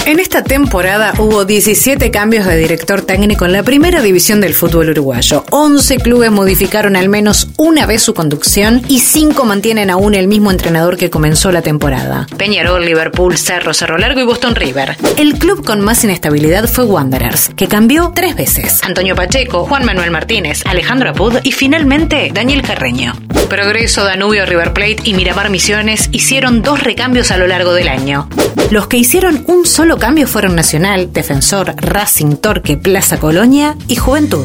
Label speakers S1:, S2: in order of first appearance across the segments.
S1: En esta temporada hubo 17 cambios de director técnico en la primera división del fútbol uruguayo. 11 clubes modificaron al menos una vez su conducción y 5 mantienen aún el mismo entrenador que comenzó la temporada. Peñarol, Liverpool, Cerro Largo y Boston River. El club con más inestabilidad fue Wanderers, que cambió 3 veces. Antonio Pacheco, Juan Manuel Martínez, Alejandro Apud y finalmente Daniel Carreño. Progreso, Danubio, River Plate y Miramar Misiones hicieron 2 recambios a lo largo del año. Los que hicieron un solo cambio fueron Nacional, Defensor, Racing, Torque, Plaza Colonia y Juventud.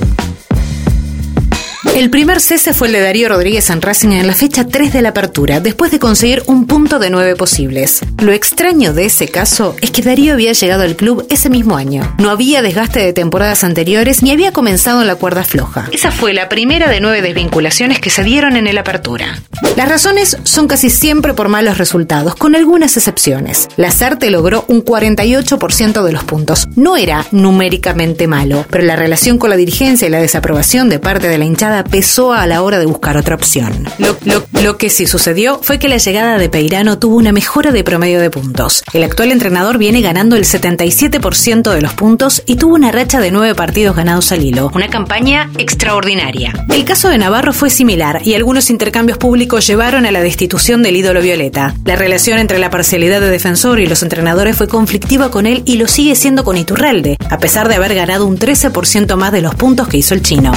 S1: El primer cese fue el de Darío Rodríguez en Racing en la fecha 3 de la apertura, después de conseguir un punto de 9 posibles. Lo extraño de ese caso es que Darío había llegado al club ese mismo año. No había desgaste de temporadas anteriores ni había comenzado en la cuerda floja. Esa fue la primera de 9 desvinculaciones que se dieron en el apertura. Las razones son casi siempre por malos resultados, con algunas excepciones. Lasarte logró un 48% de los puntos. No era numéricamente malo, pero la relación con la dirigencia y la desaprobación de parte de la hinchada pesó a la hora de buscar otra opción. Lo que sí sucedió fue que la llegada de Peirano tuvo una mejora de promedio de puntos. El actual entrenador viene ganando el 77% de los puntos y tuvo una racha de 9 partidos ganados al hilo. Una campaña extraordinaria. El caso de Navarro fue similar y algunos intercambios públicos llevaron a la destitución del ídolo violeta. La relación entre la parcialidad de Defensor y los entrenadores fue conflictiva con él y lo sigue siendo con Iturralde, a pesar de haber ganado un 13% más de los puntos que hizo el chino.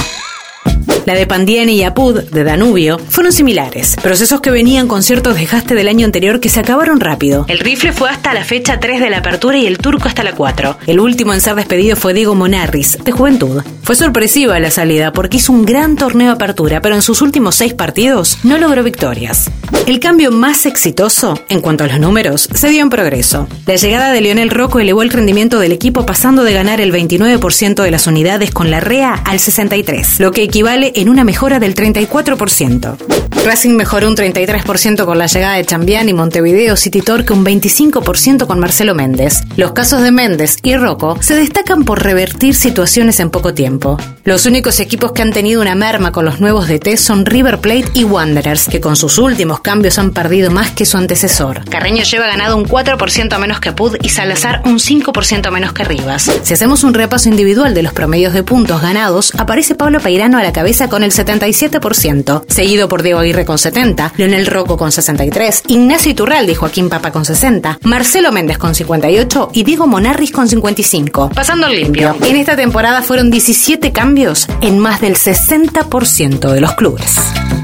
S1: La de Pandiani y Apud, de Danubio, fueron similares, procesos que venían con cierto desgaste del año anterior que se acabaron rápido. El rifle fue hasta la fecha 3 de la apertura y el turco hasta la 4. El último en ser despedido fue Diego Monarris, de Juventud. Fue sorpresiva la salida porque hizo un gran torneo de apertura, pero en sus últimos 6 partidos no logró victorias. El cambio más exitoso, en cuanto a los números, se dio en Progreso. La llegada de Leonel Rocco elevó el rendimiento del equipo pasando de ganar el 29% de las unidades con la REA al 63%, lo que equivale en una mejora del 34%. Racing mejoró un 33% con la llegada de Chambián y Montevideo City Torque un 25% con Marcelo Méndez. Los casos de Méndez y Rocco se destacan por revertir situaciones en poco tiempo. Los únicos equipos que han tenido una merma con los nuevos DT son River Plate y Wanderers, que con sus últimos cambios han perdido más que su antecesor. Carreño lleva ganado un 4% menos que Apud y Salazar un 5% menos que Rivas. Si hacemos un repaso individual de los promedios de puntos ganados, aparece Pablo Peirano a la cabeza con el 77%, seguido por Diego Aguirre con 70%, Leonel Rocco con 63%, Ignacio Iturralde y Joaquín Papa con 60%, Marcelo Méndez con 58% y Diego Monarris con 55%. Pasando al limpio, en esta temporada fueron 17 cambios en más del 60% de los clubes.